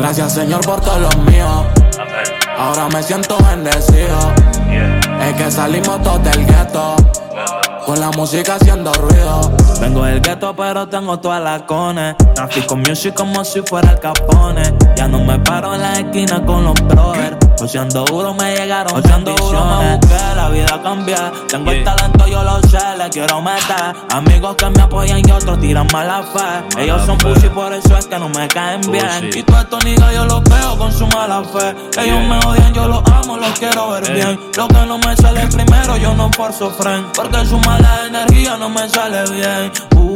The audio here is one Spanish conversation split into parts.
Gracias, Señor, por todos los míos. Ahora me siento bendecido. Es que salimos todos del gueto, con la música haciendo ruido. Vengo del gueto pero tengo todas las cones. Trafico music como si fuera el Capone. Ya no me paro en la esquina con los brothers. Oceando duro me llegaron bendiciones. Que la vida cambia. Tengo el talento, yo lo sé, le quiero meter. Amigos que me apoyan y otros tiran mala fe. Ellos son pussy, por eso es que no me caen bien. Y todos estos niggas yo los veo con su mala fe. Ellos me odian, yo los amo, los quiero ver bien. Lo que no me sale primero, yo no forzo friend. Porque su mala energía no me sale bien.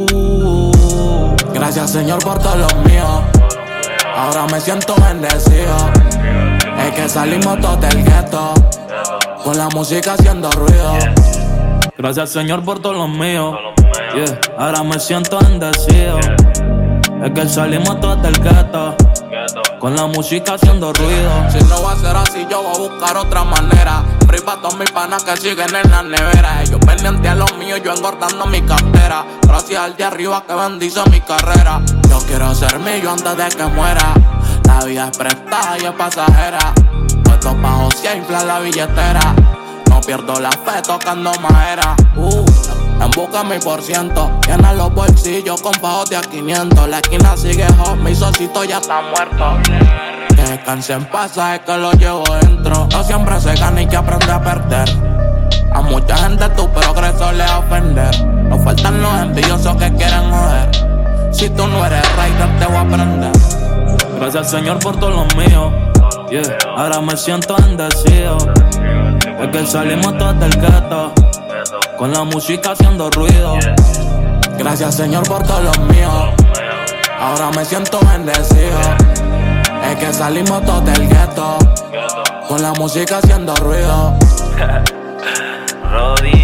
Gracias, Señor, por todos los míos. Ahora me siento bendecido. Es que salimos todos del gueto, con la música haciendo ruido. Gracias, Señor, por todos los míos. Yeah. Ahora me siento bendecido. Es que salimos todos del gueto, con la música haciendo ruido. Si no va a ser así, yo voy a buscar otra manera. Ripa a todos mis panas que siguen en la nevera. Ellos pendientes a los míos, yo engordando mi cartera. Gracias al de arriba que bendice mi carrera. Yo quiero ser mío antes de que muera. La vida es prestada y es pasajera. Puesto bajo se infla la billetera. No pierdo la fe tocando madera. En busca de mi %. Llena los bolsillos con bajos de a 500. La esquina sigue hot, mi socito ya está muerto. Que descanse en paz, es que lo llevo dentro. No siempre se gana y que aprende a perder. A mucha gente tu progreso le va a ofender. Nos faltan los envidiosos que quieren joder. Si tú no eres rider, te voy a prender. Gracias, Señor, por todos los míos. Yeah. Ahora me siento bendecido. Es que salimos todos del gueto, con la música haciendo ruido. Gracias, Señor, por todos los míos. Ahora me siento bendecido. Es que salimos todos del gueto, con la música haciendo ruido. Roddy.